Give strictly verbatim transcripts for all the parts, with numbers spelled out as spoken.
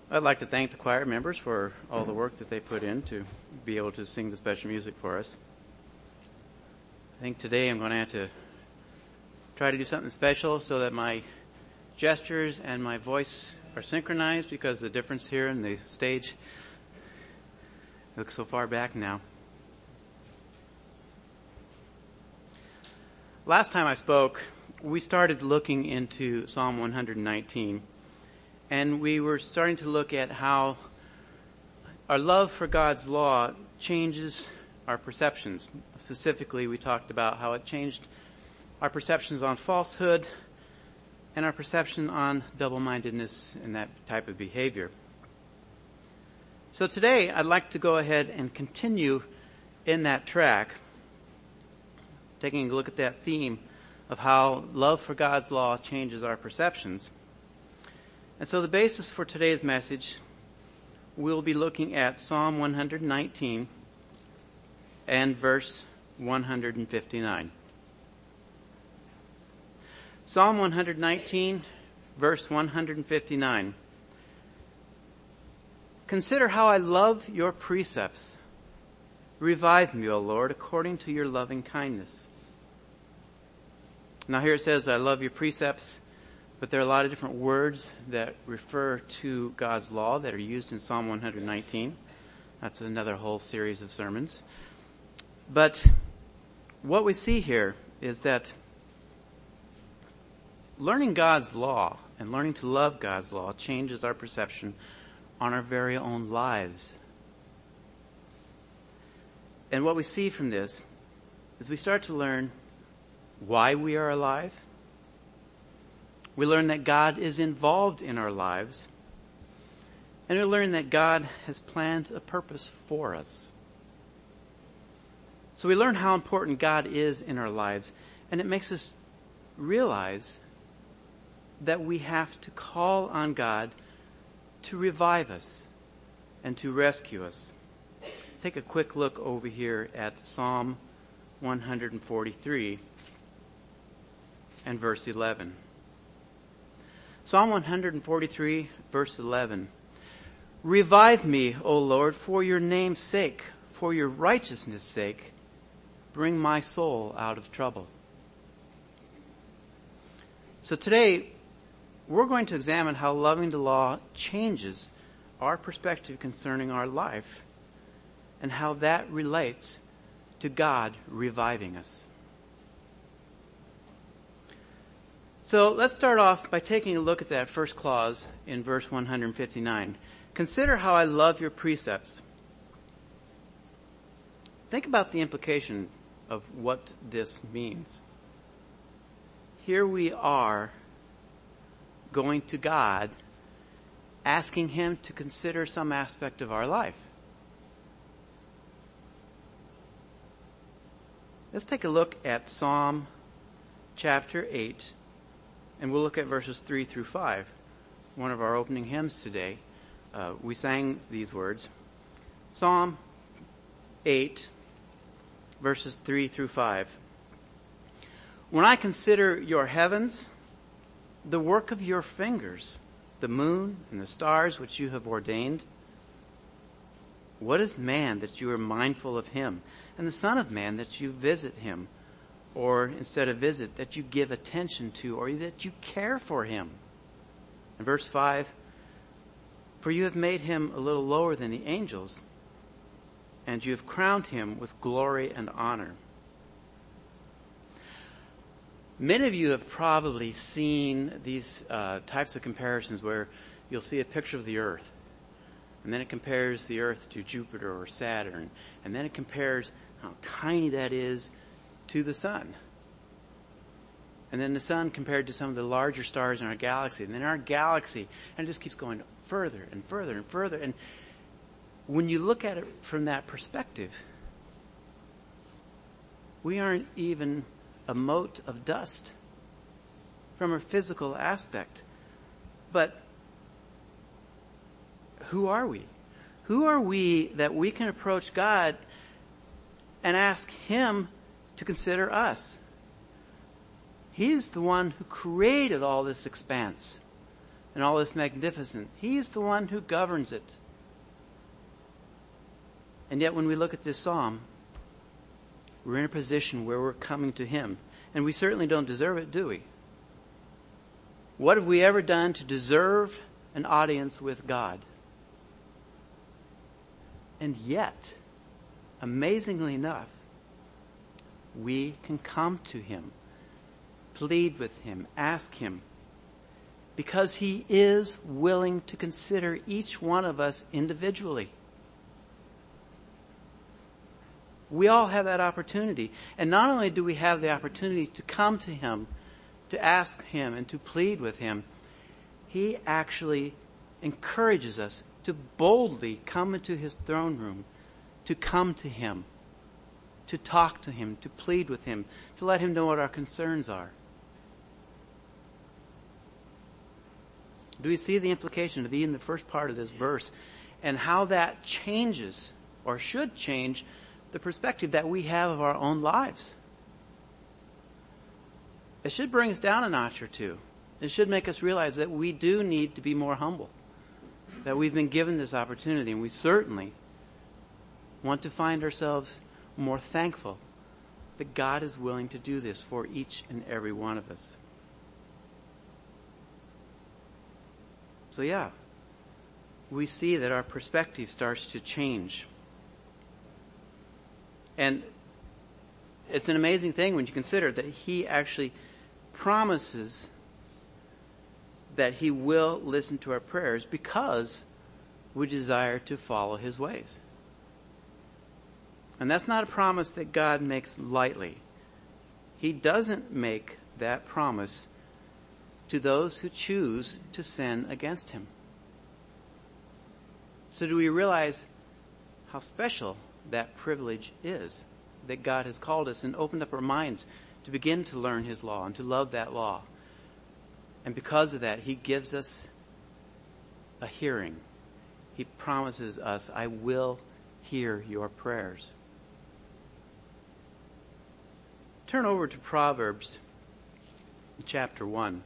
I'd like to thank the choir members for all the work that they put in to be able to sing the special music for us. I think today I'm going to have to try to do something special so that my gestures and my voice are synchronized, because the difference here in the stage looks so far back now. Last time I spoke, we started looking into Psalm one hundred nineteen. And we were starting to look at how our love for God's law changes our perceptions. Specifically, we talked about how it changed our perceptions on falsehood and our perception on double-mindedness and that type of behavior. So today, I'd like to go ahead and continue in that track, taking a look at that theme of how love for God's law changes our perceptions. And so the basis for today's message, we'll be looking at Psalm one hundred nineteen and verse one hundred fifty-nine. Psalm one hundred nineteen, verse one hundred fifty-nine. Consider how I love your precepts. Revive me, O Lord, according to your loving kindness. Now here it says, I love your precepts. But there are a lot of different words that refer to God's law that are used in Psalm one hundred nineteen. That's another whole series of sermons. But what we see here is that learning God's law and learning to love God's law changes our perception on our very own lives. And what we see from this is we start to learn why we are alive. We learn that God is involved in our lives. And we learn that God has planned a purpose for us. So we learn how important God is in our lives. And it makes us realize that we have to call on God to revive us and to rescue us. Let's take a quick look over here at Psalm one hundred forty-three and verse eleven. Psalm one hundred forty-three, verse eleven. Revive me, O Lord, for your name's sake, for your righteousness' sake. Bring my soul out of trouble. So today, we're going to examine how loving the law changes our perspective concerning our life and how that relates to God reviving us. So let's start off by taking a look at that first clause in verse one hundred fifty-nine. Consider how I love your precepts. Think about the implication of what this means. Here we are going to God, asking Him to consider some aspect of our life. Let's take a look at Psalm chapter eight. And we'll look at verses three through five. One of our opening hymns today. Uh, we sang these words. Psalm eight, verses three through five. When I consider your heavens, the work of your fingers, the moon and the stars which you have ordained, what is man that you are mindful of him, and the son of man that you visit him? Or instead of visit, that you give attention to, or that you care for him. In verse five, for you have made him a little lower than the angels, and you have crowned him with glory and honor. Many of you have probably seen these uh, types of comparisons where you'll see a picture of the earth, and then it compares the earth to Jupiter or Saturn, and then it compares how tiny that is to the sun. And then the sun compared to some of the larger stars in our galaxy. And then our galaxy, and it just keeps going further and further and further. And when you look at it from that perspective, we aren't even a mote of dust from a physical aspect. But who are we? Who are we that we can approach God and ask Him to consider us? He's the one who created all this expanse. and all this magnificence. He's the one who governs it. And yet when we look at this psalm, we're in a position where we're coming to him. And we certainly don't deserve it, do we? What have we ever done to deserve an audience with God? And yet, amazingly enough, we can come to him, plead with him, ask him, because he is willing to consider each one of us individually. We all have that opportunity. And not only do we have the opportunity to come to him, to ask him and to plead with him, he actually encourages us to boldly come into his throne room, to come to him, to talk to him, to plead with him, to let him know what our concerns are. Do we see the implication of even the first part of this verse and how that changes or should change the perspective that we have of our own lives? It should bring us down a notch or two. It should make us realize that we do need to be more humble, that we've been given this opportunity, and we certainly want to find ourselves more thankful that God is willing to do this for each and every one of us. So yeah, we see that our perspective starts to change. And it's an amazing thing when you consider that he actually promises that he will listen to our prayers because we desire to follow his ways. And that's not a promise that God makes lightly. He doesn't make that promise to those who choose to sin against him. So do we realize how special that privilege is, that God has called us and opened up our minds to begin to learn his law and to love that law? And because of that, he gives us a hearing. He promises us, I will hear your prayers. Turn over to Proverbs chapter one.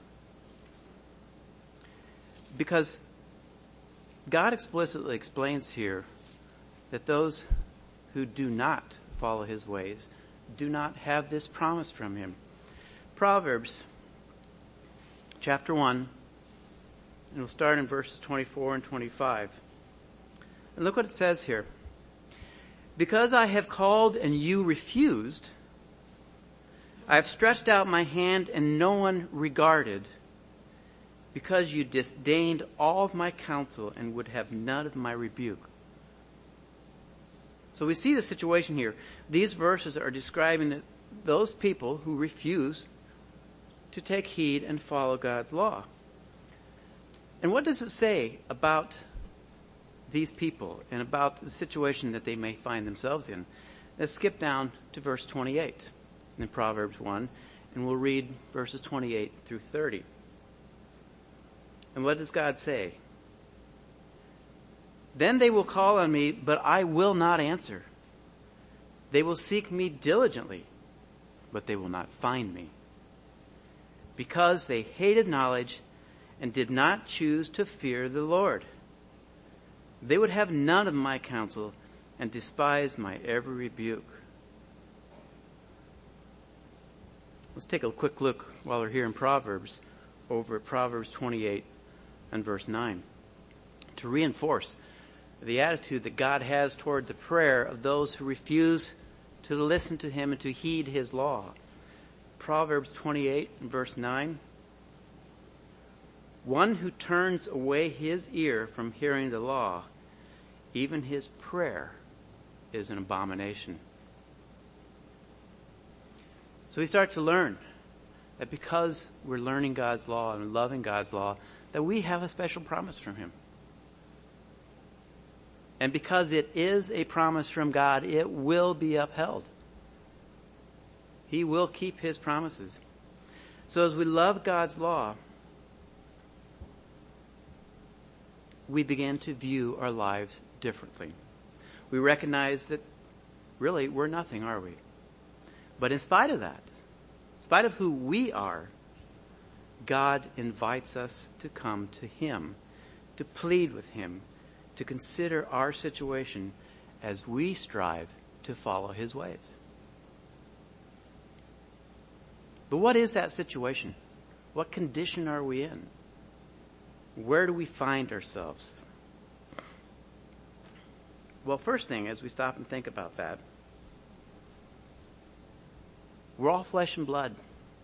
Because God explicitly explains here that those who do not follow his ways do not have this promise from him. Proverbs chapter one, and we'll start in verses twenty-four and twenty-five. And look what it says here. Because I have called and you refused, I have stretched out my hand and no one regarded, because you disdained all of my counsel and would have none of my rebuke. So we see the situation here. These verses are describing that those people who refuse to take heed and follow God's law. And what does it say about these people and about the situation that they may find themselves in? Let's skip down to verse twenty-eight in Proverbs one, and we'll read verses twenty-eight through thirty. And what does God say? Then they will call on me, but I will not answer. They will seek me diligently, but they will not find me. Because they hated knowledge and did not choose to fear the Lord. They would have none of my counsel and despise my every rebuke. Let's take a quick look while we're here in Proverbs over at Proverbs twenty-eight and verse nine to reinforce the attitude that God has toward the prayer of those who refuse to listen to him and to heed his law. Proverbs twenty-eight and verse nine. One who turns away his ear from hearing the law, even his prayer is an abomination. So we start to learn that because we're learning God's law and loving God's law, that we have a special promise from him. And because it is a promise from God, it will be upheld. He will keep his promises. So as we love God's law, we begin to view our lives differently. We recognize that really we're nothing, are we? But in spite of that, in spite of who we are, God invites us to come to him, to plead with him, to consider our situation as we strive to follow his ways. But what is that situation? What condition are we in? Where do we find ourselves? Well, first thing, as we stop and think about that, we're all flesh and blood.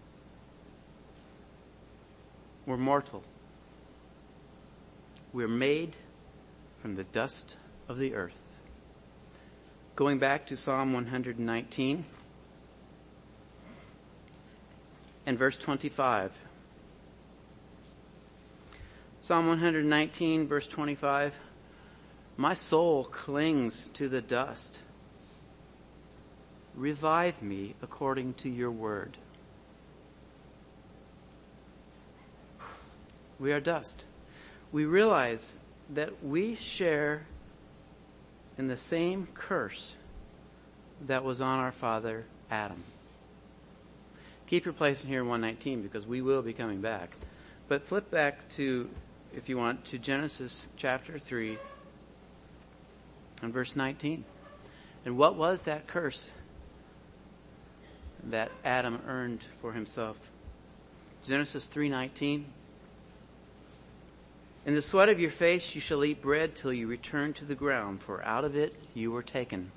We're mortal. We're made from the dust of the earth. Going back to Psalm one hundred nineteen and verse twenty-five. Psalm one hundred nineteen, verse twenty-five. My soul clings to the dust. Revive me according to your word. We are dust. We realize that we share in the same curse that was on our father Adam. Keep your place in here in one nineteen because we will be coming back. But flip back to, if you want, to Genesis chapter three and verse nineteen. And what was that curse that Adam earned for himself? Genesis three nineteen. In the sweat of your face you shall eat bread till you return to the ground, for out of it you were taken.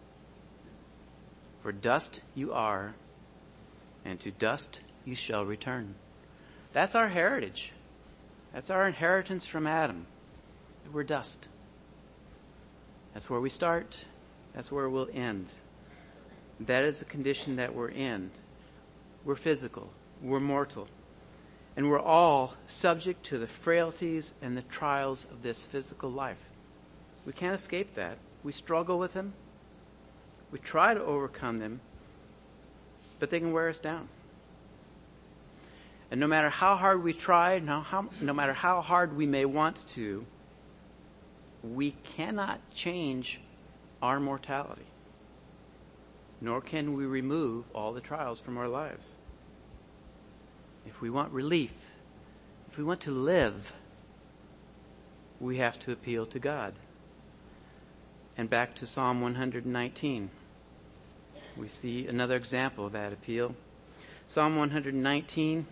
For dust you are, and to dust you shall return. That's our heritage. That's our inheritance from Adam. We're dust. That's where we start. That's where we'll end. That is the condition that we're in. We're physical. We're mortal. And we're all subject to the frailties and the trials of this physical life. We can't escape that. We struggle with them. We try to overcome them, but they can wear us down. And no matter how hard we try, no, how, no matter how hard we may want to, we cannot change our mortality. Nor can we remove all the trials from our lives. If we want relief, if we want to live, we have to appeal to God. And back to Psalm one hundred nineteen. We see another example of that appeal. Psalm one hundred nineteen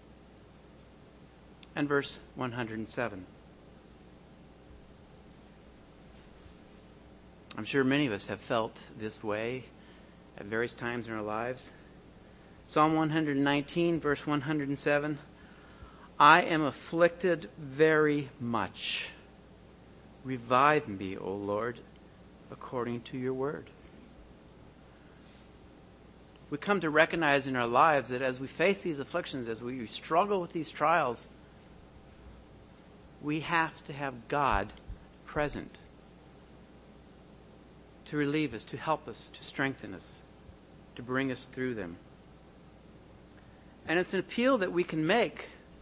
and verse one hundred seven. I'm sure many of us have felt this way at various times in our lives. Psalm one hundred nineteen, verse one hundred seven. I am afflicted very much. Revive me, O Lord, according to your word. We come to recognize in our lives that as we face these afflictions, as we struggle with these trials, we have to have God present to relieve us, to help us, to strengthen us, to bring us through them. And it's an appeal that we can make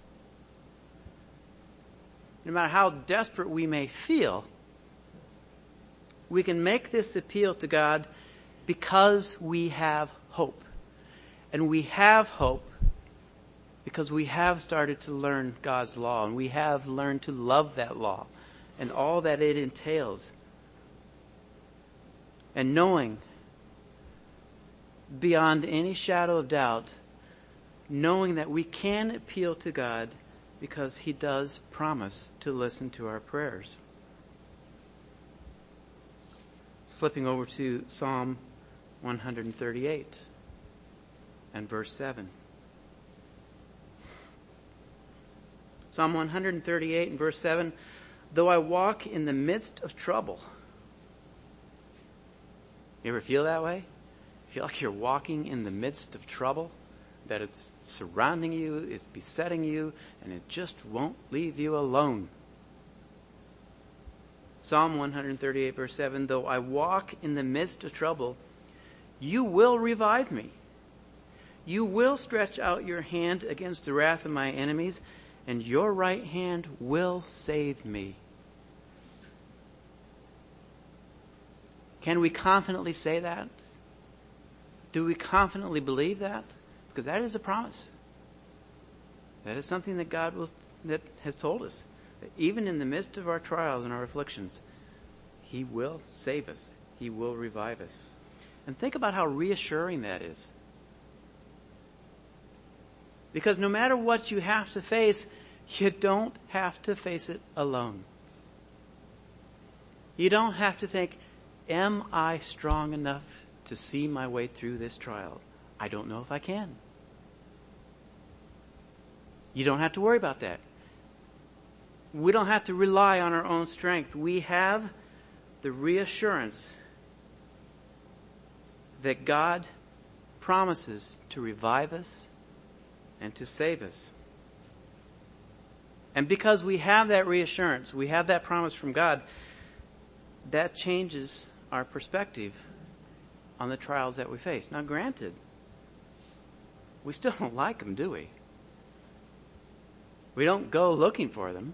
no matter how desperate we may feel. We can make this appeal to God because we have hope. And we have hope because we have started to learn God's law, and we have learned to love that law and all that it entails. And knowing beyond any shadow of doubt, knowing that we can appeal to God because he does promise to listen to our prayers. It's flipping over to Psalm one hundred thirty-eight and verse seven. Psalm one hundred thirty-eight and verse seven. Though I walk in the midst of trouble. You ever feel that way? Feel like you're walking in the midst of trouble? That it's surrounding you, it's besetting you, and it just won't leave you alone. Psalm one hundred thirty-eight verse seven, though I walk in the midst of trouble, you will revive me. You will stretch out your hand against the wrath of my enemies, and your right hand will save me. Can we confidently say that? Do we confidently believe that? Because that is a promise. That is something that God will, that has told us. That even in the midst of our trials and our afflictions, He will save us. He will revive us. And think about how reassuring that is. Because no matter what you have to face, you don't have to face it alone. You don't have to think, am I strong enough to see my way through this trial? I don't know if I can. You don't have to worry about that. We don't have to rely on our own strength. We have the reassurance that God promises to revive us and to save us. And because we have that reassurance, we have that promise from God, that changes our perspective on the trials that we face. Now granted, we still don't like them, do we? We don't go looking for them.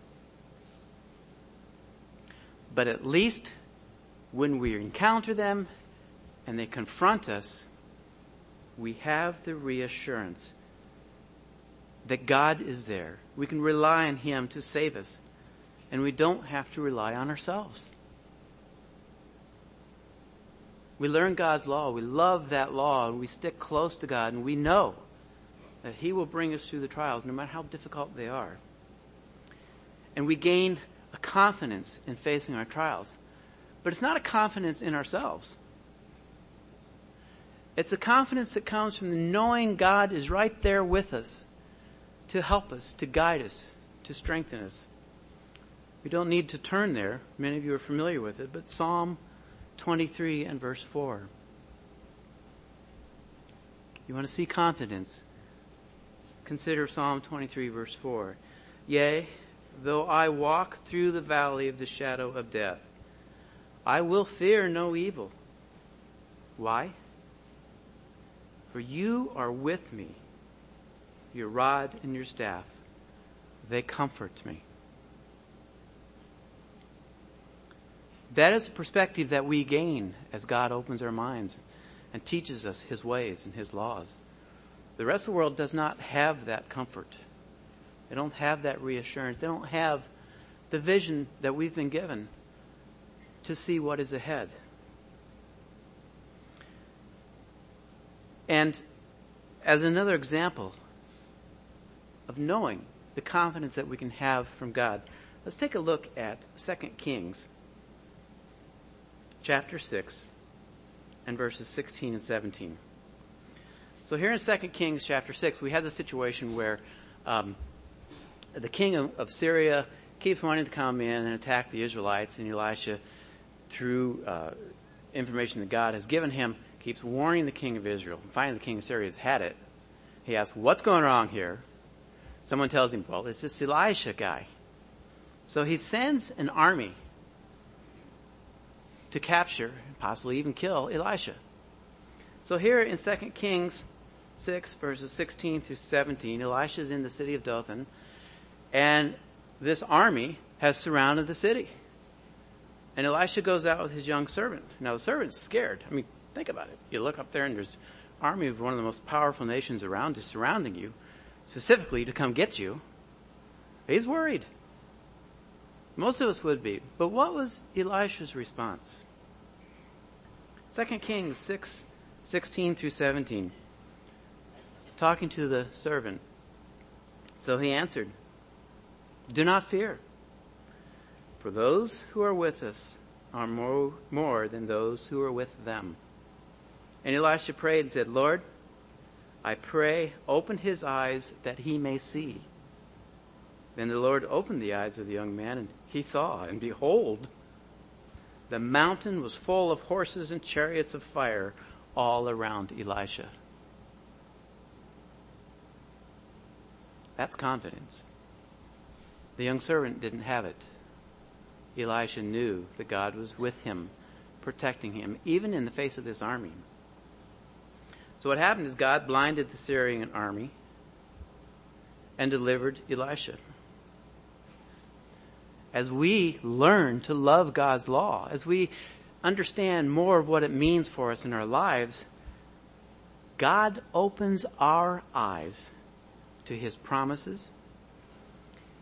But at least when we encounter them and they confront us, we have the reassurance that God is there. We can rely on Him to save us. And we don't have to rely on ourselves. We learn God's law. We love that law. And we stick close to God. And we know that He will bring us through the trials, no matter how difficult they are. And we gain a confidence in facing our trials. But it's not a confidence in ourselves. It's a confidence that comes from knowing God is right there with us to help us, to guide us, to strengthen us. We don't need to turn there. Many of you are familiar with it, but Psalm twenty-three and verse four. You want to see confidence? Consider Psalm twenty-three verse four. Yea, though I walk through the valley of the shadow of death, I will fear no evil. Why? For you are with me. Your rod and your staff, they comfort me. That is a perspective that we gain as God opens our minds and teaches us His ways and His laws. The rest of the world does not have that comfort. They don't have that reassurance. They don't have the vision that we've been given to see what is ahead. And as another example of knowing the confidence that we can have from God, let's take a look at Second Kings chapter six and verses sixteen and seventeen. So here in Second Kings chapter six, we have the situation where um, the king of, of Syria keeps wanting to come in and attack the Israelites, and Elisha, through uh, information that God has given him, keeps warning the king of Israel. Finally, the king of Syria has had it. He asks, what's going wrong here? Someone tells him, well, it's this Elisha guy. So he sends an army to capture, possibly even kill Elisha. So here in Second Kings six, verses sixteen through seventeen, Elisha is in the city of Dothan, and this army has surrounded the city. And Elisha goes out with his young servant. Now the servant's scared. I mean, think about it. You look up there and there's an army of one of the most powerful nations around you, surrounding you, specifically to come get you. He's worried. Most of us would be. But what was Elisha's response? Second Kings six, sixteen through seventeen. Talking to the servant. So he answered, do not fear, for those who are with us are more, more than those who are with them. And Elisha prayed and said, Lord, I pray, open his eyes that he may see. Then the Lord opened the eyes of the young man, and he saw, and behold, the mountain was full of horses and chariots of fire all around Elisha. That's confidence. The young servant didn't have it. Elisha knew that God was with him, protecting him, even in the face of this army. So what happened is God blinded the Syrian army and delivered Elisha. As we learn to love God's law, as we understand more of what it means for us in our lives, God opens our eyes to his promises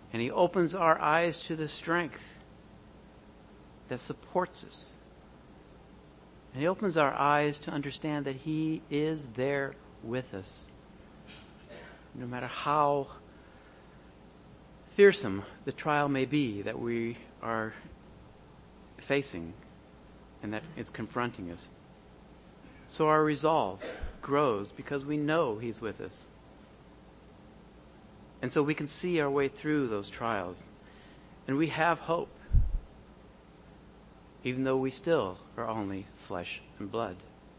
And he opens our eyes to the strength that supports us. And he opens our eyes to understand that he is there with us. No matter how fearsome the trial may be that we are facing and that is confronting us. So our resolve grows because we know he's with us. And so we can see our way through those trials. And we have hope, even though we still are only flesh and blood.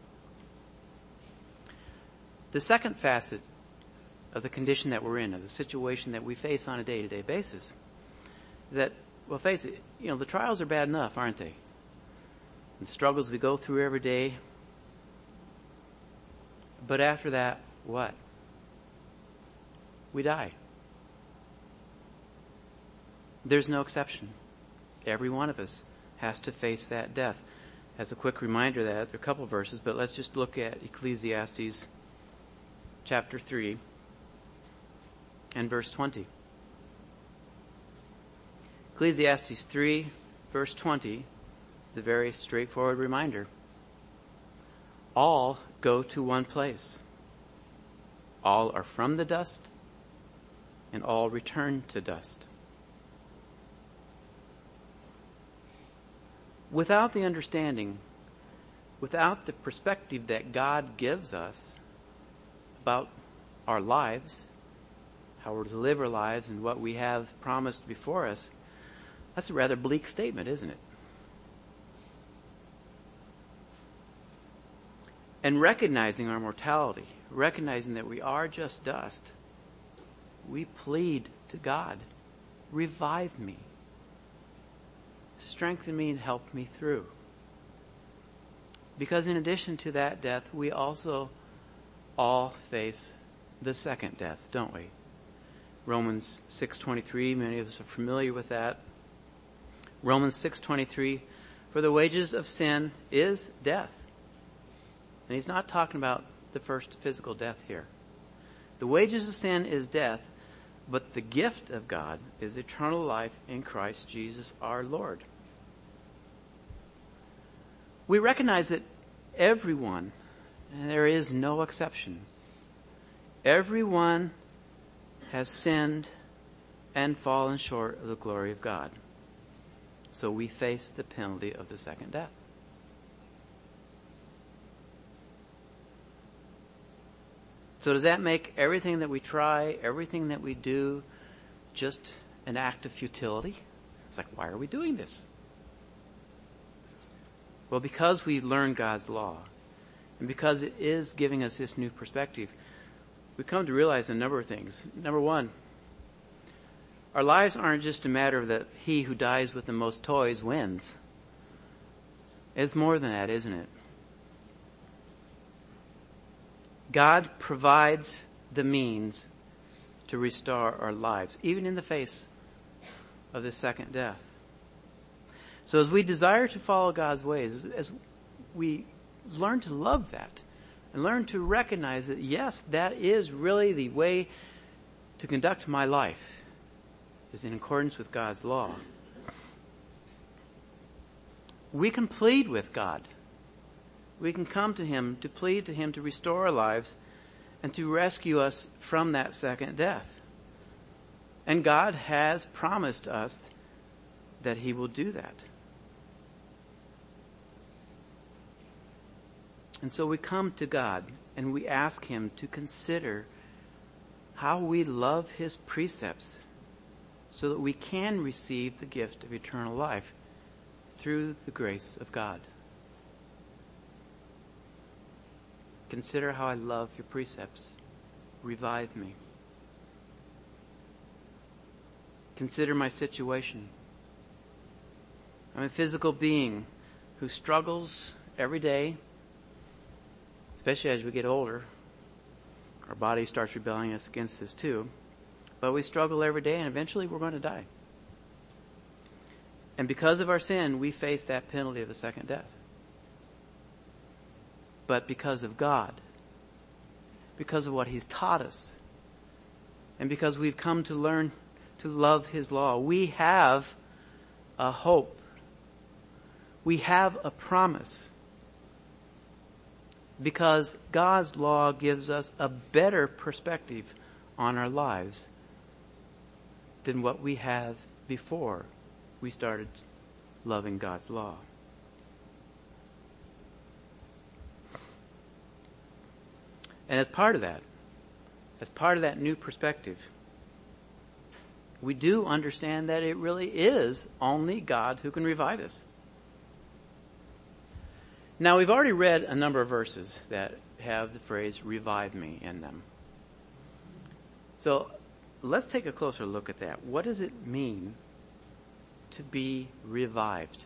The second facet of the condition that we're in, of the situation that we face on a day-to-day basis, is that, well, face it, you know, the trials are bad enough, aren't they? And the struggles we go through every day. But after that, what? We die. There's no exception. Every one of us has to face that death. As a quick reminder of that, there are a couple of verses, but let's just look at Ecclesiastes chapter three and verse twenty. Ecclesiastes three, verse twenty is a very straightforward reminder. All go to one place. All are from the dust, and all return to dust. Without the understanding, without the perspective that God gives us about our lives, how we're to live our lives and what we have promised before us, that's a rather bleak statement, isn't it? And recognizing our mortality, recognizing that we are just dust, we plead to God, revive me. Strengthen me and help me through. Because in addition to that death, we also all face the second death, don't we? Romans six twenty-three, many of us are familiar with that. Romans six twenty-three, for the wages of sin is death. And he's not talking about the first physical death here. The wages of sin is death, but the gift of God is eternal life in Christ Jesus our Lord. We recognize that everyone, and there is no exception, everyone has sinned and fallen short of the glory of God. So we face the penalty of the second death. So does that make everything that we try, everything that we do, just an act of futility? It's like, why are we doing this? Well, because we learn God's law, and because it is giving us this new perspective, we come to realize a number of things. Number one, our lives aren't just a matter of that he who dies with the most toys wins. It's more than that, isn't it? God provides the means to restore our lives, even in the face of the second death. So as we desire to follow God's ways, as we learn to love that and learn to recognize that, yes, that is really the way to conduct my life, is in accordance with God's law, we can plead with God. We can come to him to plead to him to restore our lives and to rescue us from that second death. And God has promised us that he will do that. And so we come to God and we ask him to consider how we love his precepts so that we can receive the gift of eternal life through the grace of God. Consider how I love your precepts. Revive me. Consider my situation. I'm a physical being who struggles every day, especially as we get older. Our body starts rebelling us against us too. But we struggle every day and eventually we're going to die. And because of our sin, we face that penalty of the second death. But because of God, because of what he's taught us, and because we've come to learn to love his law. We have a hope. We have a promise. Because God's law gives us a better perspective on our lives than what we have before we started loving God's law. And as part of that, as part of that new perspective, we do understand that it really is only God who can revive us. Now, we've already read a number of verses that have the phrase revive me in them. So let's take a closer look at that. What does it mean to be revived?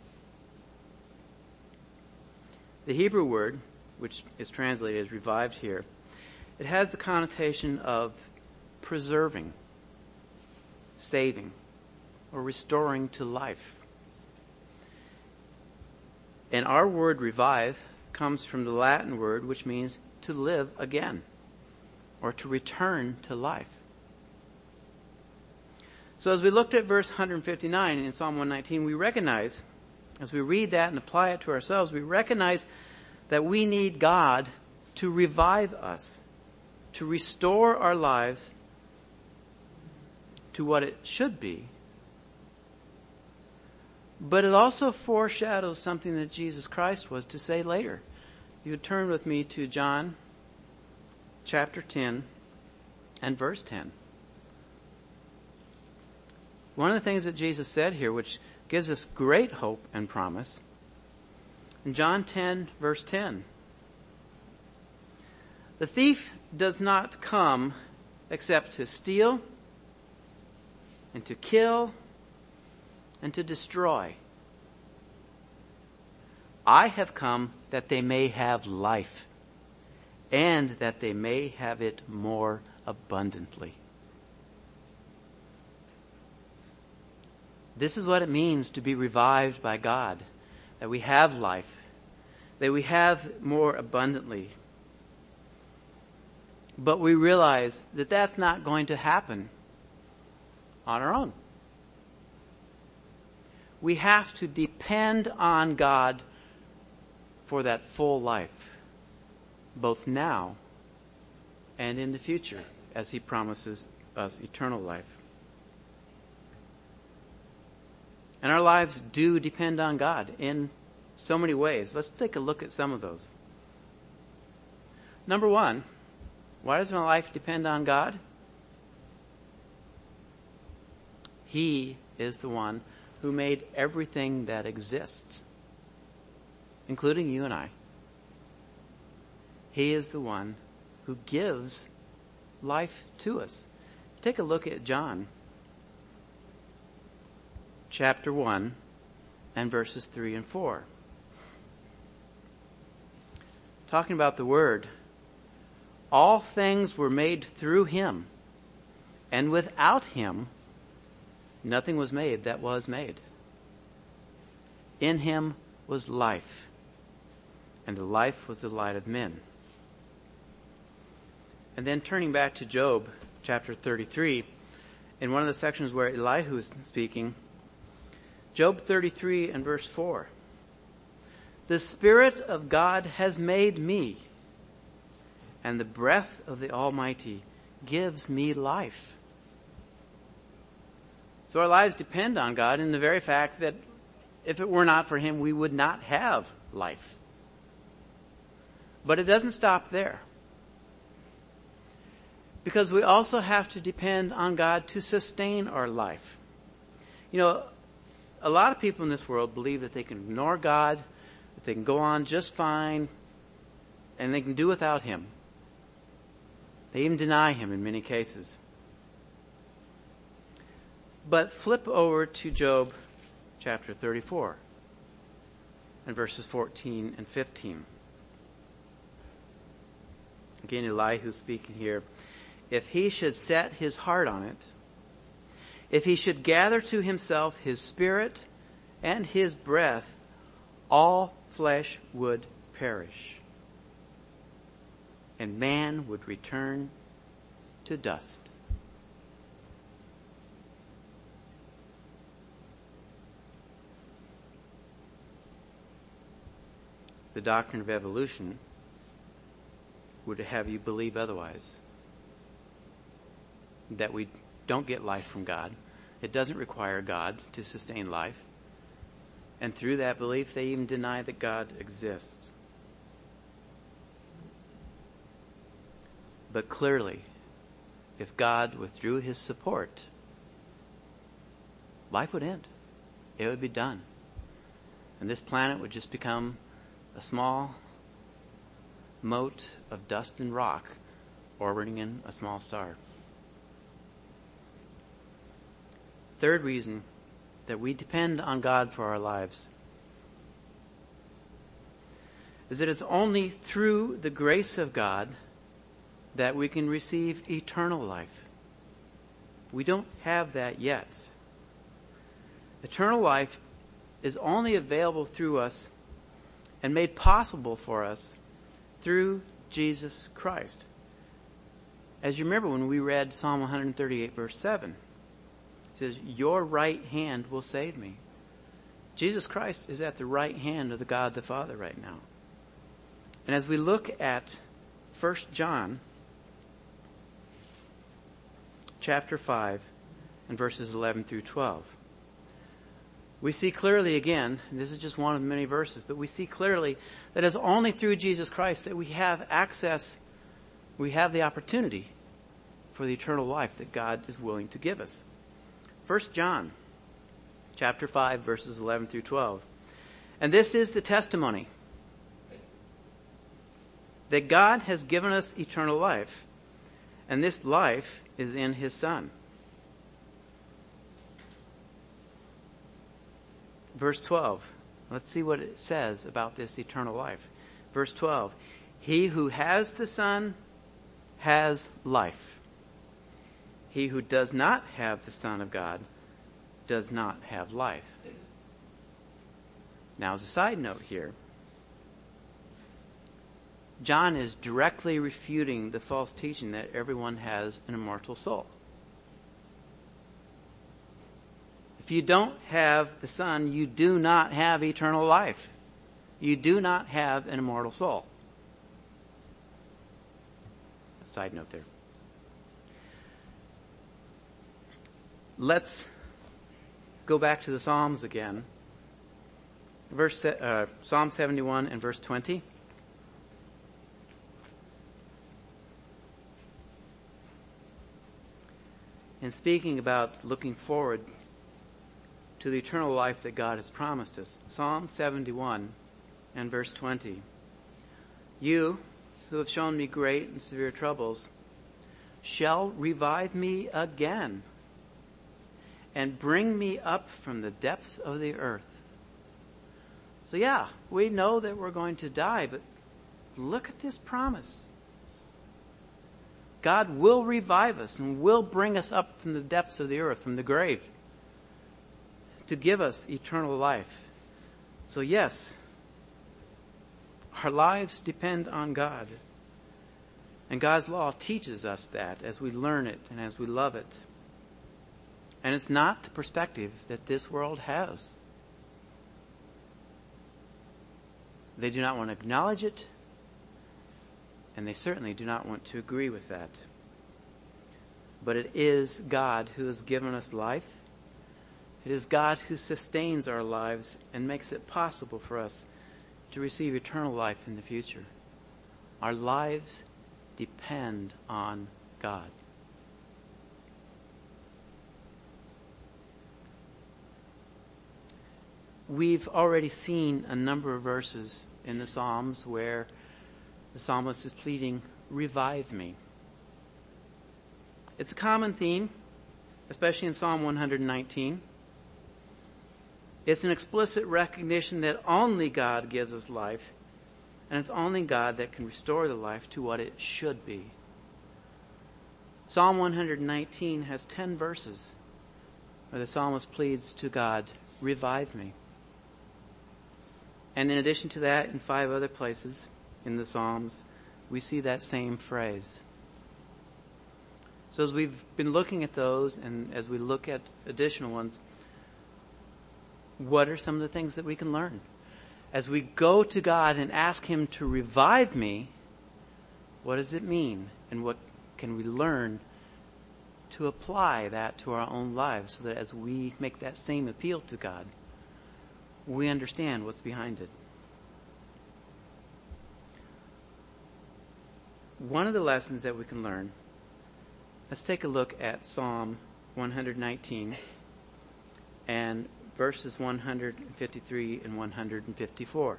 The Hebrew word, which is translated as revived here, it has the connotation of preserving, saving, or restoring to life. And our word revive comes from the Latin word which means to live again, or to return to life. So as we looked at verse one fifty-nine in Psalm one nineteen, we recognize, as we read that and apply it to ourselves, we recognize that we need God to revive us, to restore our lives to what it should be. But it also foreshadows something that Jesus Christ was to say later. You would turn with me to John chapter ten and verse ten. One of the things that Jesus said here, which gives us great hope and promise, in John ten, verse ten, the thief does not come except to steal and to kill and to destroy. I have come that they may have life, and that they may have it more abundantly. This is what it means to be revived by God, that we have life, that we have more abundantly. But we realize that that's not going to happen on our own. We have to depend on God for that full life, both now and in the future, as He promises us eternal life. And our lives do depend on God in so many ways. Let's take a look at some of those. Number one, why does my life depend on God? He is the one who made everything that exists, including you and I. He is the one who gives life to us. Take a look at John chapter one and verses three and four. Talking about the Word. All things were made through Him, and without Him nothing was made that was made. In Him was life, and the life was the light of men. And then turning back to Job chapter thirty-three, in one of the sections where Elihu is speaking, Job thirty-three and verse four. The Spirit of God has made me, and the breath of the Almighty gives me life. So our lives depend on God in the very fact that if it were not for Him, we would not have life. But it doesn't stop there. Because we also have to depend on God to sustain our life. You know, a lot of people in this world believe that they can ignore God, that they can go on just fine, and they can do without Him. They even deny Him in many cases. But flip over to Job chapter thirty-four and verses fourteen and fifteen. Again, Elihu speaking here. If he should set his heart on it, if he should gather to himself his spirit and his breath, all flesh would perish, and man would return to dust. the doctrine of evolution would have you believe otherwise. That we don't get life from God. It doesn't require God to sustain life. And through that belief, they even deny that God exists. But clearly, if God withdrew his support, life would end. It would be done. And this planet would just become a small mote of dust and rock orbiting in a small star. Third reason that we depend on God for our lives is that it's only through the grace of God that we can receive eternal life. We don't have that yet. Eternal life is only available through us and made possible for us through Jesus Christ. As you remember when we read Psalm one thirty-eight verse seven, it says, your right hand will save me. Jesus Christ is at the right hand of the God the Father right now. And as we look at First John chapter five and verses eleven through twelve, we see clearly again, and this is just one of many verses, but we see clearly that it's only through Jesus Christ that we have access, we have the opportunity for the eternal life that God is willing to give us. First John chapter five verses eleven through twelve. And this is the testimony that God has given us eternal life, and this life is in his Son. Verse twelve. Let's see what it says about this eternal life. Verse twelve. He who has the Son has life. He who does not have the Son of God does not have life. Now, as a side note here, John is directly refuting the false teaching that everyone has an immortal soul. If you don't have the Son, you do not have eternal life. You do not have an immortal soul. A side note there. Let's go back to the Psalms again. Verse uh, Psalm seventy-one and verse twenty. And speaking about looking forward to the eternal life that God has promised us. Psalm seventy-one and verse twenty. You who have shown me great and severe troubles shall revive me again and bring me up from the depths of the earth. So yeah, we know that we're going to die, but look at this promise. God will revive us and will bring us up from the depths of the earth, from the grave, to give us eternal life. So yes, our lives depend on God. And God's law teaches us that as we learn it and as we love it. And it's not the perspective that this world has. They do not want to acknowledge it, and they certainly do not want to agree with that. But it is God who has given us life. It is God who sustains our lives and makes it possible for us to receive eternal life in the future. Our lives depend on God. We've already seen a number of verses in the Psalms where the psalmist is pleading, revive me. It's a common theme, especially in Psalm one nineteen. It's an explicit recognition that only God gives us life, and it's only God that can restore the life to what it should be. Psalm one nineteen has ten verses where the psalmist pleads to God, revive me. And in addition to that, in five other places in the Psalms, we see that same phrase. So as we've been looking at those, and as we look at additional ones, what are some of the things that we can learn? as we go to God and ask Him to revive me, what does it mean? And what can we learn to apply that to our own lives so that as we make that same appeal to God, we understand what's behind it? One of the lessons that we can learn, let's take a look at Psalm one hundred nineteen and verses one hundred fifty-three and one hundred fifty-four.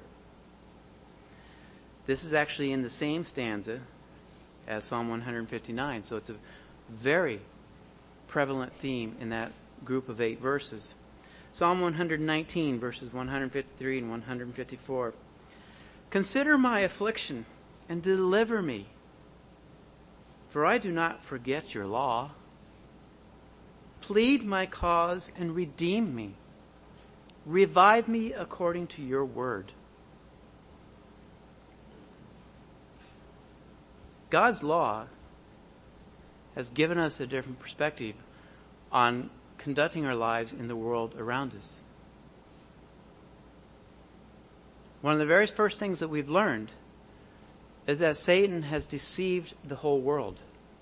This is actually in the same stanza as Psalm one hundred fifty-nine, so it's a very prevalent theme in that group of eight verses. Psalm one hundred nineteen, verses one hundred fifty-three and one hundred fifty-four. Consider my affliction and deliver me, for I do not forget your law. Plead my cause and redeem me. Revive me according to your word. God's law has given us a different perspective on conducting our lives in the world around us. One of the very first things that we've learned is that Satan has deceived the whole world.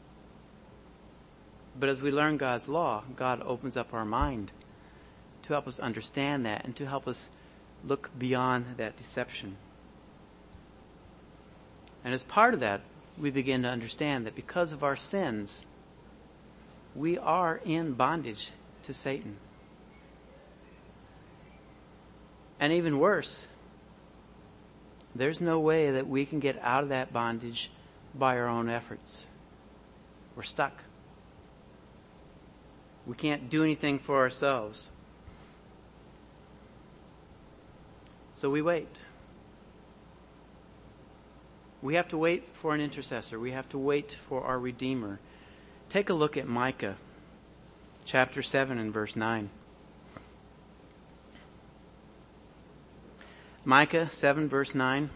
But as we learn God's law, God opens up our mind to help us understand that and to help us look beyond that deception. And as part of that, we begin to understand that because of our sins, we are in bondage to Satan. And even worse, there's no way that we can get out of that bondage by our own efforts. We're stuck. We can't do anything for ourselves. So we wait. We have to wait for an intercessor. We have to wait for our Redeemer. Take a look at Micah chapter seven and verse nine. Micah seven verse nine.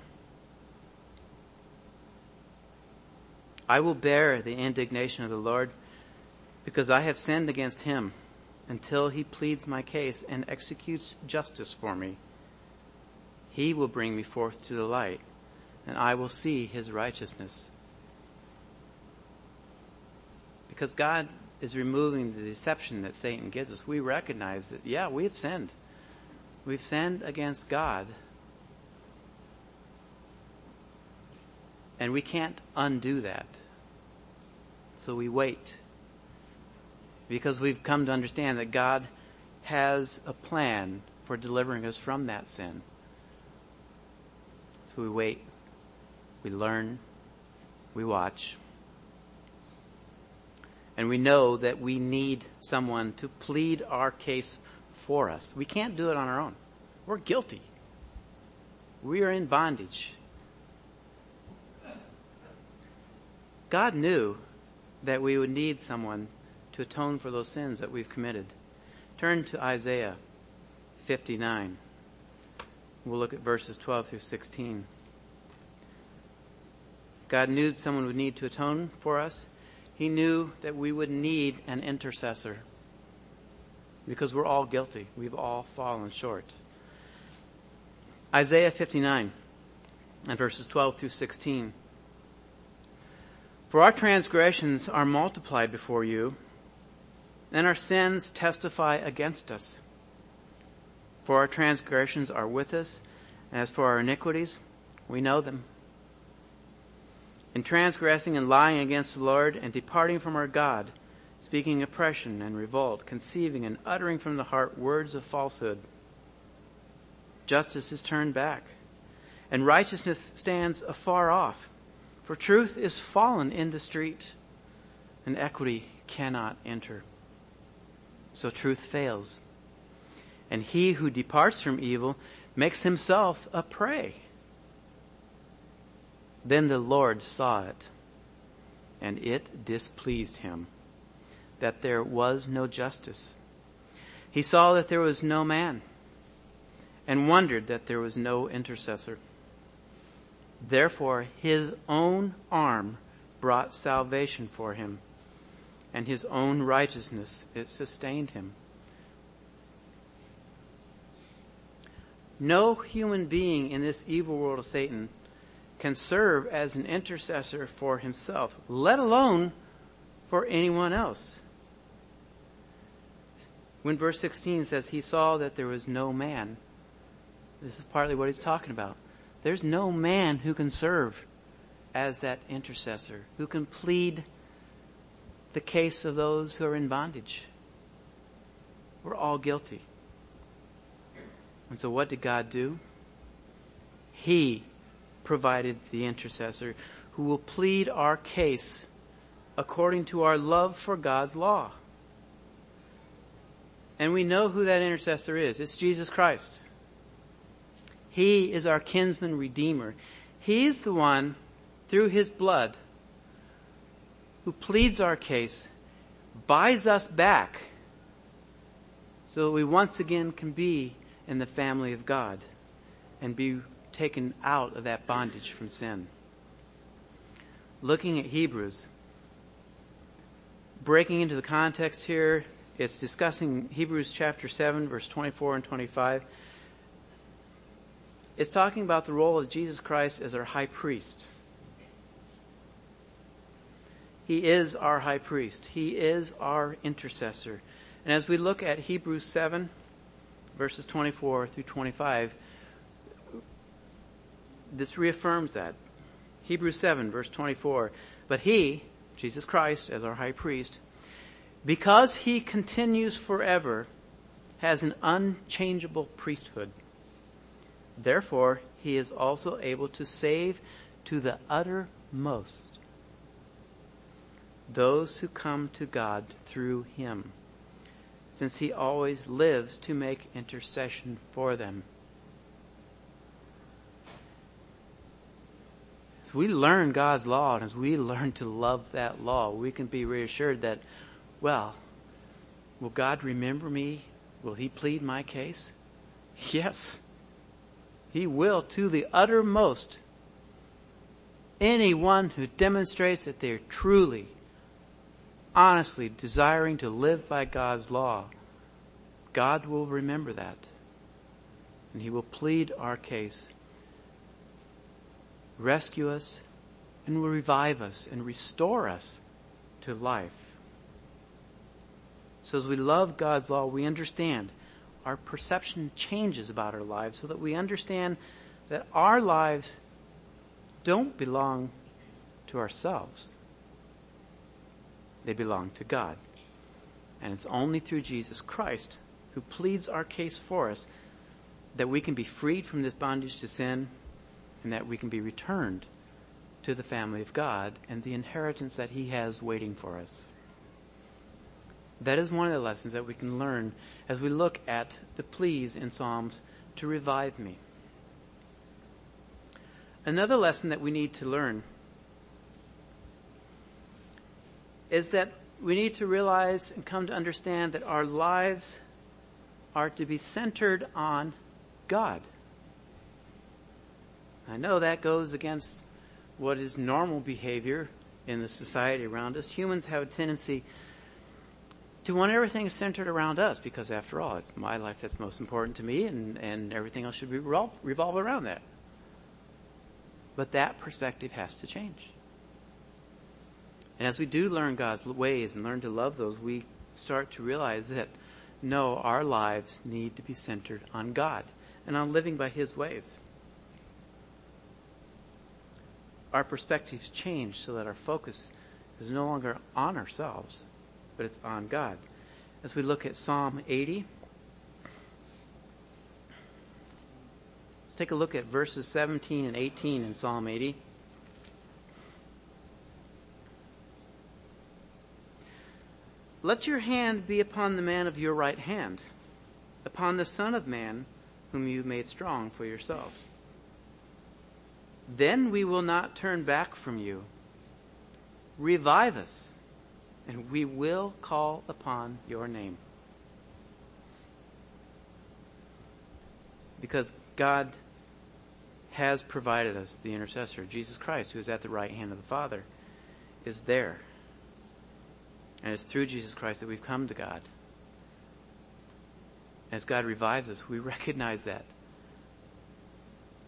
I will bear the indignation of the Lord, because I have sinned against him, until he pleads my case and executes justice for me. He will bring me forth to the light, and I will see his righteousness. Because God is removing the deception that Satan gives us, we recognize that, yeah, we have sinned. We've sinned against God. And we can't undo that. So we wait. Because we've come to understand that God has a plan for delivering us from that sin. So we wait. We learn. We watch. And we know that we need someone to plead our case for us. We can't do it on our own. We're guilty. We are in bondage. God knew that we would need someone to atone for those sins that we've committed. Turn to Isaiah fifty-nine. We'll look at verses twelve through sixteen. God knew someone would need to atone for us. He knew that we would need an intercessor, because we're all guilty. We've all fallen short. Isaiah fifty-nine and verses twelve through sixteen. For our transgressions are multiplied before you, and our sins testify against us. For our transgressions are with us, and as for our iniquities, we know them. In transgressing and lying against the Lord, and departing from our God, speaking oppression and revolt, conceiving and uttering from the heart words of falsehood. Justice is turned back, and righteousness stands afar off. For truth is fallen in the street, and equity cannot enter. So truth fails. And he who departs from evil makes himself a prey. Then the Lord saw it, and it displeased him, that there was no justice. He saw that there was no man, and wondered that there was no intercessor. Therefore his own arm brought salvation for him, and his own righteousness, it sustained him. No human being in this evil world of Satan can serve as an intercessor for himself, let alone for anyone else. When verse sixteen says he saw that there was no man, this is partly what he's talking about. There's no man who can serve as that intercessor, who can plead the case of those who are in bondage. We're all guilty. And so what did God do? He provided the intercessor who will plead our case according to our love for God's law. And we know who that intercessor is. It's Jesus Christ. He is our kinsman redeemer. He's the one, through his blood, who pleads our case, buys us back, so that we once again can be in the family of God and be taken out of that bondage from sin. Looking at Hebrews, breaking into the context here, it's discussing Hebrews chapter seven, verse twenty-four and twenty-five. It's talking about the role of Jesus Christ as our high priest. He is our high priest. He is our intercessor. And as we look at Hebrews seven, verses twenty-four through twenty-five, this reaffirms that. Hebrews seven, verse twenty-four. But he, Jesus Christ, as our high priest, because he continues forever, has an unchangeable priesthood. Therefore, he is also able to save to the uttermost those who come to God through him, since he always lives to make intercession for them. As we learn God's law and as we learn to love that law, we can be reassured that, well, will God remember me? Will he plead my case? Yes, he will to the uttermost. Anyone who demonstrates that they're truly, honestly desiring to live by God's law, God will remember that. And he will plead our case, rescue us, and will revive us and restore us to life. So as we love God's law, we understand our perception changes about our lives so that we understand that our lives don't belong to ourselves. They belong to God. And it's only through Jesus Christ, who pleads our case for us, that we can be freed from this bondage to sin and that we can be returned to the family of God and the inheritance that he has waiting for us. That is one of the lessons that we can learn as we look at the pleas in Psalms to revive me. Another lesson that we need to learn is that we need to realize and come to understand that our lives are to be centered on God. I know that goes against what is normal behavior in the society around us. Humans have a tendency to want everything centered around us because, after all, it's my life that's most important to me, and, and everything else should be revolve, revolve around that. But that perspective has to change. And as we do learn God's ways and learn to love those, we start to realize that, no, our lives need to be centered on God and on living by his ways. Our perspectives change so that our focus is no longer on ourselves, but it's on God. As we look at Psalm eighty, let's take a look at verses seventeen and eighteen in Psalm eighty. Let your hand be upon the man of your right hand, upon the Son of Man whom you made strong for yourselves. Then we will not turn back from you. Revive us, and we will call upon your name. Because God has provided us the intercessor. Jesus Christ, who is at the right hand of the Father, is there. And it's through Jesus Christ that we've come to God. As God revives us, we recognize that.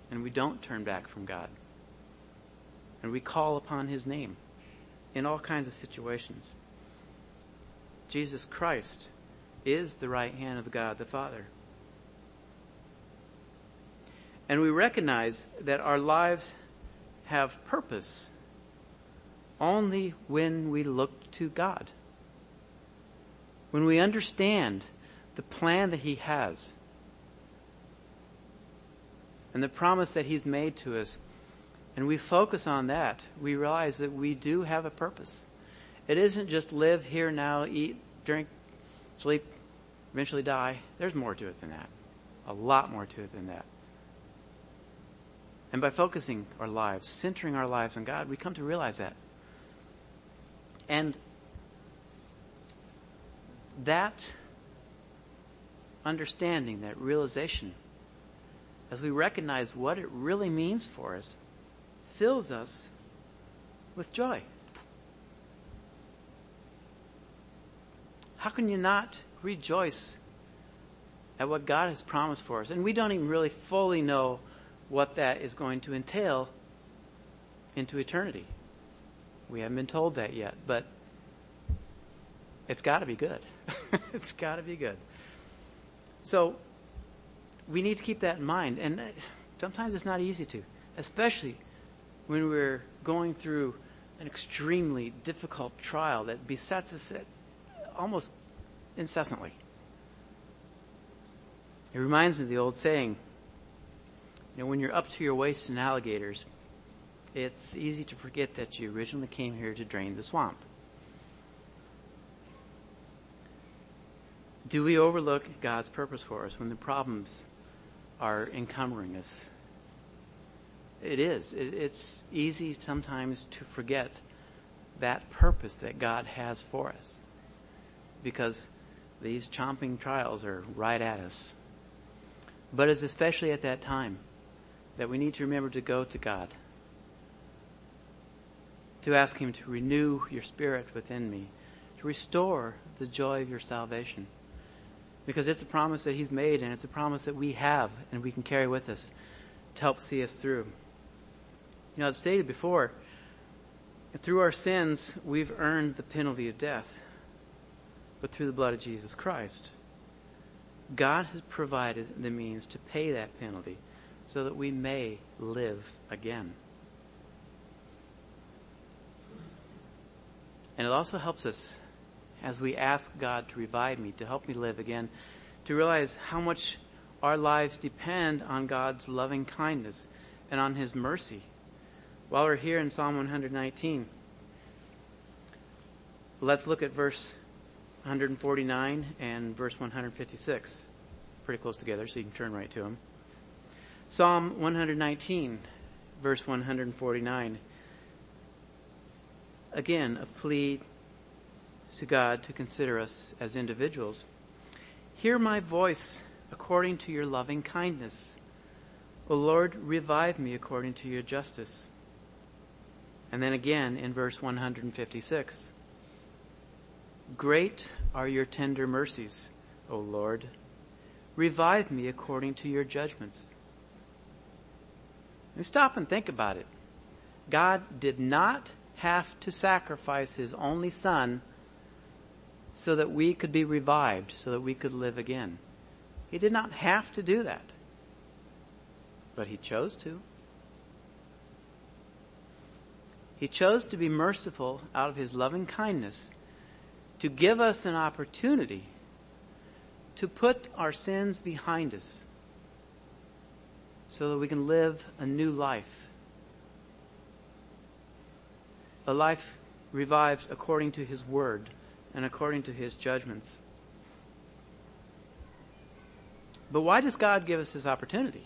and we don't turn back from God. And we call upon his name in all kinds of situations. Jesus Christ is the right hand of God the Father. And we recognize that our lives have purpose only when we look to God. When we understand the plan that he has and the promise that he's made to us, and we focus on that, we realize that we do have a purpose. It isn't just live here now, eat, drink, sleep, eventually die. There's more to it than that. A lot more to it than that. And by focusing our lives, centering our lives on God, we come to realize that. And that understanding, that realization, as we recognize what it really means for us, fills us with joy. How can you not rejoice at what God has promised for us? And we don't even really fully know what that is going to entail into eternity. We haven't been told that yet, but it's got to be good. It's got to be good. So we need to keep that in mind. And sometimes it's not easy to, especially when we're going through an extremely difficult trial that besets us almost incessantly. It reminds me of the old saying, you know, when you're up to your waist in alligators, it's easy to forget that you originally came here to drain the swamp. Do we overlook God's purpose for us when the problems are encumbering us? It is. It's easy sometimes to forget that purpose that God has for us, because these chomping trials are right at us. But it's especially at that time that we need to remember to go to God, to ask him to renew your spirit within me, to restore the joy of your salvation. Because it's a promise that he's made, and it's a promise that we have and we can carry with us to help see us through. You know, I've stated before, through our sins, we've earned the penalty of death. But through the blood of Jesus Christ, God has provided the means to pay that penalty so that we may live again. And it also helps us, as we ask God to revive me, to help me live again, to realize how much our lives depend on God's loving kindness and on his mercy. While we're here in Psalm one nineteen, let's look at verse one forty-nine and verse one fifty-six. Pretty close together, so you can turn right to them. Psalm one nineteen, verse one forty-nine. Again, a plea to God to consider us as individuals. Hear my voice according to your loving kindness. O Lord, revive me according to your justice. And then again in verse one fifty-six. Great are your tender mercies, O Lord. Revive me according to your judgments. And stop and think about it. God did not have to sacrifice his only son so that we could be revived, so that we could live again. He did not have to do that. But he chose to. He chose to be merciful out of his loving kindness to give us an opportunity to put our sins behind us so that we can live a new life. A life revived according to his word and according to his judgments. But why does God give us this opportunity?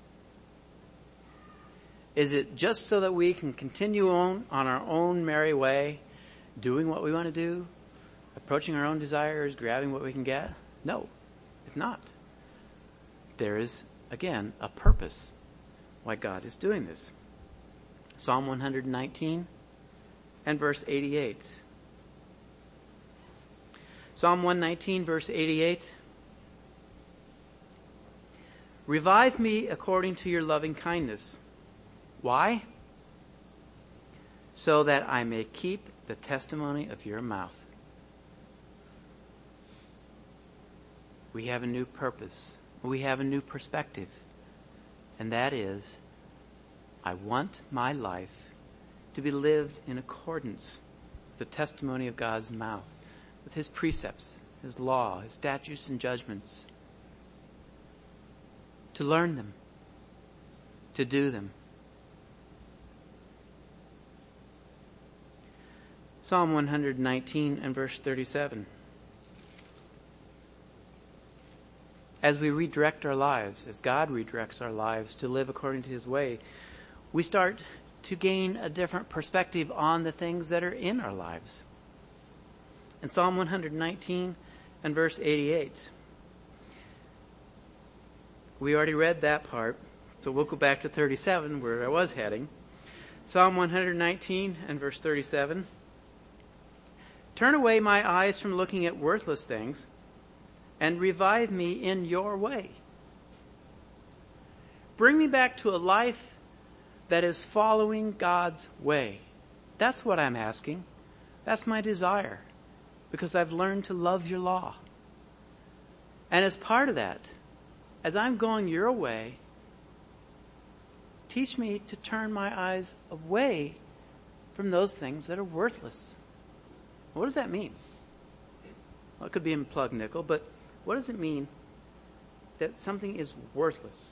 Is it just so that we can continue on on our own merry way, doing what we want to do, approaching our own desires, grabbing what we can get? No, it's not. There is, again, a purpose why God is doing this. Psalm one nineteen and verse eighty-eight. Psalm one nineteen, verse eighty-eight. Revive me according to your loving kindness. Why? So that I may keep the testimony of your mouth. We have a new purpose. We have a new perspective. And that is, I want my life to be lived in accordance with the testimony of God's mouth, with his precepts, his law, his statutes and judgments. To learn them, to do them. Psalm one nineteen and verse thirty-seven. As we redirect our lives, as God redirects our lives to live according to his way, we start to gain a different perspective on the things that are in our lives. In Psalm one nineteen and verse eighty-eight, we already read that part, so we'll go back to thirty-seven, where I was heading. Psalm one nineteen and verse thirty-seven. Turn away my eyes from looking at worthless things, and revive me in your way. Bring me back to a life that is following God's way. That's what I'm asking. That's my desire, because I've learned to love your law. And as part of that, as I'm going your way, teach me to turn my eyes away from those things that are worthless. What does that mean? Well, it could be in plug nickel, but what does it mean that something is worthless?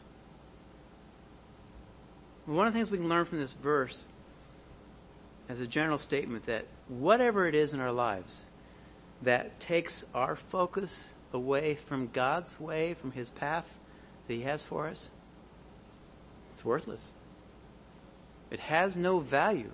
Well, one of the things we can learn from this verse as a general statement that whatever it is in our lives that takes our focus away from God's way, from his path that he has for us, it's worthless. It has no value.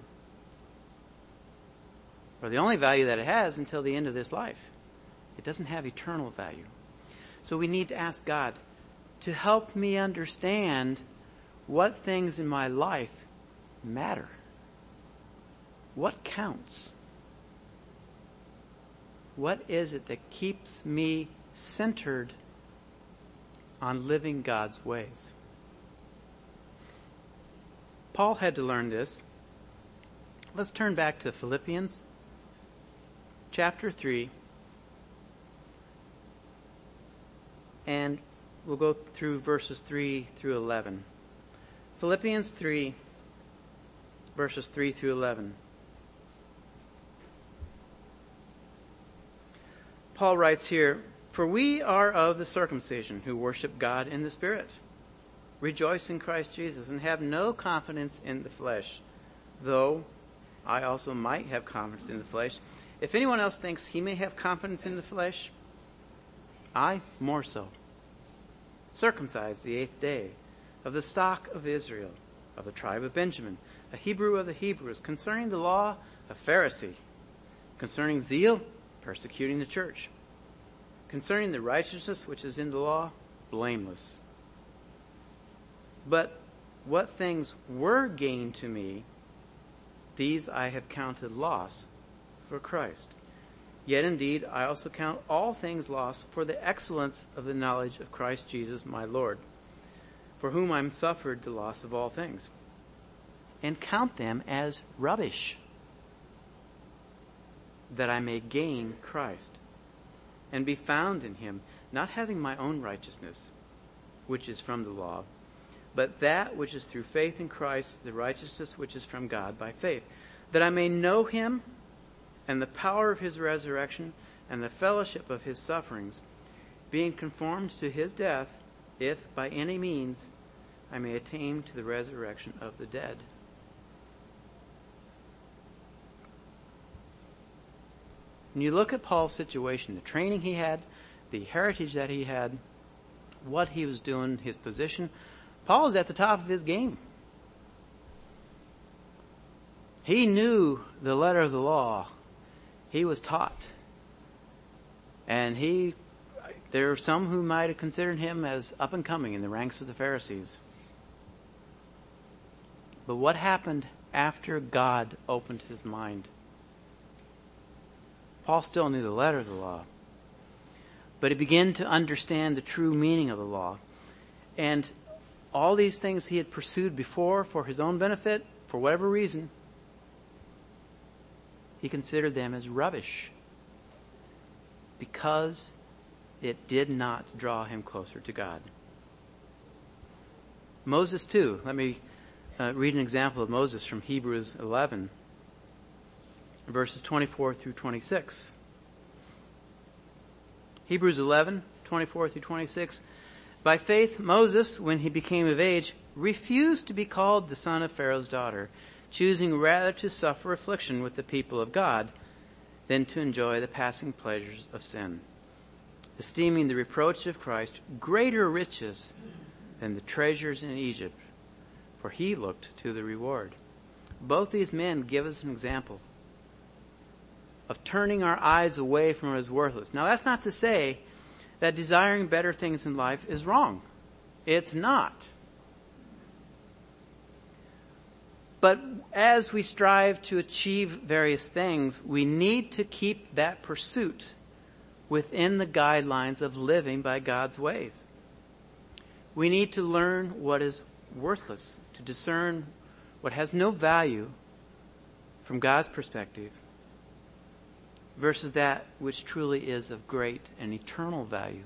Or the only value that it has until the end of this life. It doesn't have eternal value. So we need to ask God to help me understand what things in my life matter. What counts? What is it that keeps me centered on living God's ways? Paul had to learn this. Let's turn back to Philippians chapter three. And we'll go through verses three through eleven. Philippians three, verses three through eleven. Paul writes here, "For we are of the circumcision who worship God in the Spirit, rejoice in Christ Jesus, and have no confidence in the flesh, though I also might have confidence in the flesh. If anyone else thinks he may have confidence in the flesh, I more so. Circumcised the eighth day, of the stock of Israel, of the tribe of Benjamin, a Hebrew of the Hebrews, concerning the law, a Pharisee, concerning zeal, persecuting the church, concerning the righteousness which is in the law, blameless. But what things were gained to me, these I have counted loss for Christ. Yet indeed I also count all things lost for the excellence of the knowledge of Christ Jesus my Lord, for whom I am suffered the loss of all things, and count them as rubbish, that I may gain Christ, and be found in him, not having my own righteousness, which is from the law, but that which is through faith in Christ, the righteousness which is from God by faith, that I may know him and the power of his resurrection and the fellowship of his sufferings, being conformed to his death, if by any means I may attain to the resurrection of the dead." When you look at Paul's situation, the training he had, the heritage that he had, what he was doing, his position, Paul is at the top of his game. He knew the letter of the law. He was taught. And he, there are some who might have considered him as up and coming in the ranks of the Pharisees. But what happened after God opened his mind? Paul still knew the letter of the law, but he began to understand the true meaning of the law. And all these things he had pursued before for his own benefit, for whatever reason, he considered them as rubbish because it did not draw him closer to God. Moses too. Let me uh, read an example of Moses from Hebrews eleven, verses twenty-four through twenty-six. Hebrews eleven, twenty-four through twenty-six. By faith, Moses, when he became of age, refused to be called the son of Pharaoh's daughter, choosing rather to suffer affliction with the people of God than to enjoy the passing pleasures of sin, esteeming the reproach of Christ greater riches than the treasures in Egypt, for he looked to the reward. Both these men give us an example of turning our eyes away from what is worthless. Now, that's not to say that desiring better things in life is wrong. It's not. But as we strive to achieve various things, we need to keep that pursuit within the guidelines of living by God's ways. We need to learn what is worthless, to discern what has no value from God's perspective versus that which truly is of great and eternal value.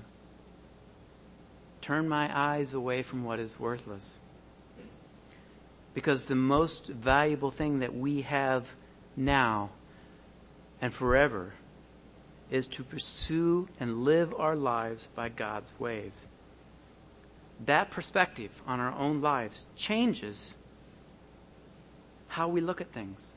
Turn my eyes away from what is worthless. Because the most valuable thing that we have now and forever is to pursue and live our lives by God's ways. That perspective on our own lives changes how we look at things.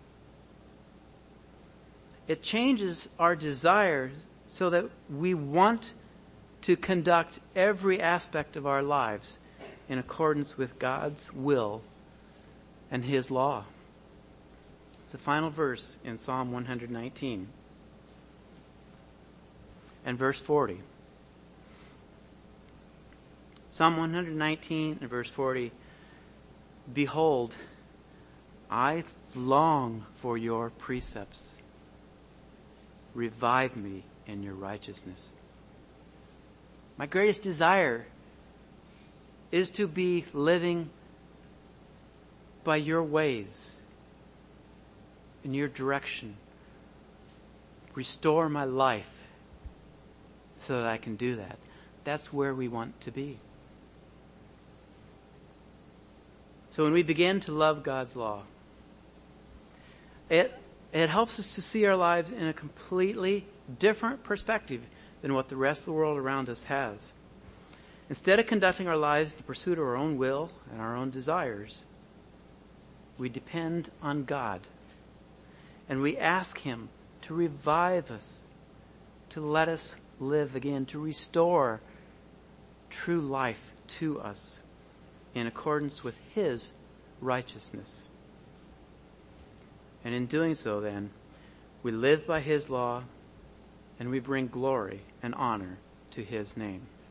It changes our desires so that we want to conduct every aspect of our lives in accordance with God's will and His law. It's the final verse in Psalm one nineteen and verse forty. Psalm one nineteen and verse forty. Behold, I long for your precepts. Revive me in your righteousness. My greatest desire is to be living by your ways, in your direction. Restore my life so that I can do that. That's where we want to be. So when we begin to love God's law, it It helps us to see our lives in a completely different perspective than what the rest of the world around us has. Instead of conducting our lives in pursuit of our own will and our own desires, we depend on God. And we ask Him to revive us, to let us live again, to restore true life to us in accordance with His righteousness. And in doing so, then, we live by His law and we bring glory and honor to His name.